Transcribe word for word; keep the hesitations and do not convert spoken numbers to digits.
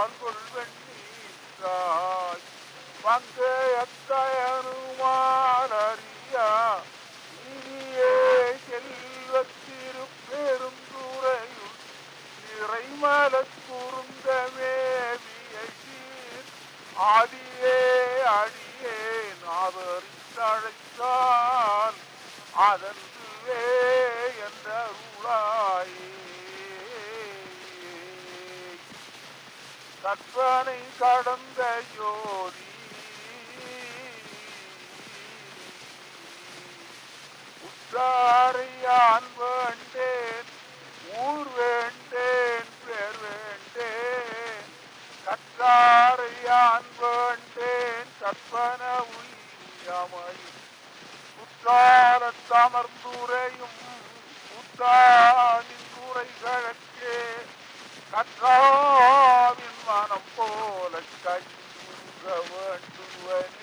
பால் கொள்வெண்ணீராய் பங்கையத்தயனுமானறியா நீயே செல்வத்திரு பெருந்துறையுள் நிறைமலக் குறுந்தமேவிய சீர் ஆதியே அடியேன் ஆதரித்தழைத்தான் அதன்றுவே என்றருளாயே. கற்பனை கடந்த ஜோதி உற்றாரையான் வேண்டேன் ஊர் வேண்டேன் பேர் வேண்டேன் கற்றாரையான் வேண்டேன் கற்பன உயிரமையும் குற்றாலத்தமர்ந்துரையும் குற்றாலின் குறைகளுக்கே கற்றாவின் மனம் போல கையுங்க வேண்டுவனே.